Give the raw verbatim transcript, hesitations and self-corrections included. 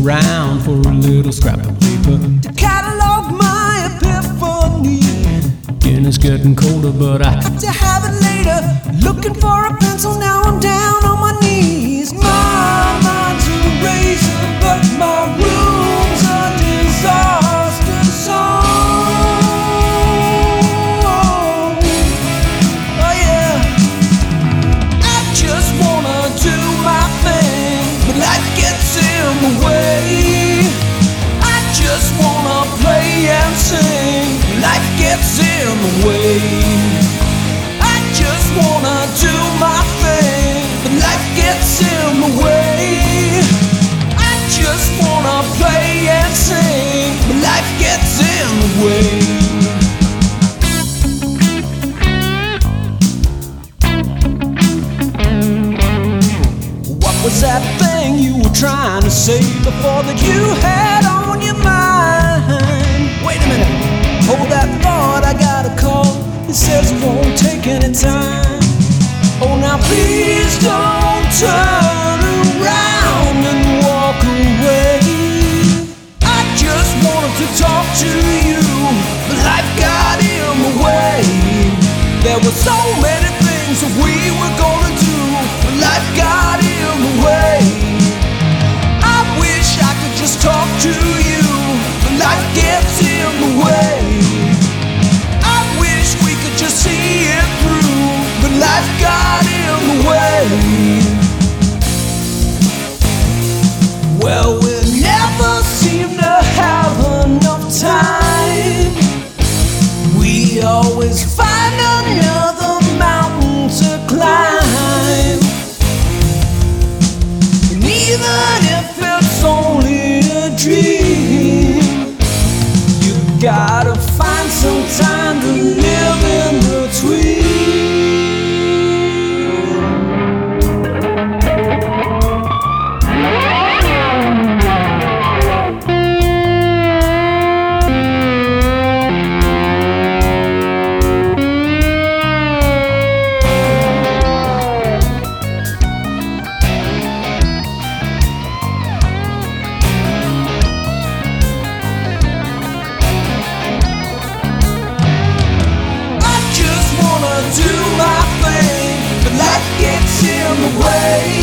around for a little scrap of paper to catalog my epiphany. Again, it's getting colder, but I Got to have it later. Looking for a pencil, now I'm down on my knees. My mind's a razor, but my room's a disaster zone. Oh yeah, I just wanna do my thing, but life gets in the way. I just wanna play and sing, life gets in the way. I just wanna do my thing, but life gets in the way. I just wanna play and sing, but life gets in the way. What was that thing you were trying to say before that you had on your mind? Wait a minute, hold that thought, I got a call. It says it won't take any time. Oh, now please don't turn around and walk away. I just wanted to talk to you, but life got in the way. There were so many things that we were gonna do, but life got in the way. I wish I could just talk to you, but life gets in the way. I wish we could just see it through, but life got in the way. Well, we never seem to have enough time. We always find another mountain to climb. And even if it's only a dream, you gotta find some time to live in between. Do my thing, but life gets in the way.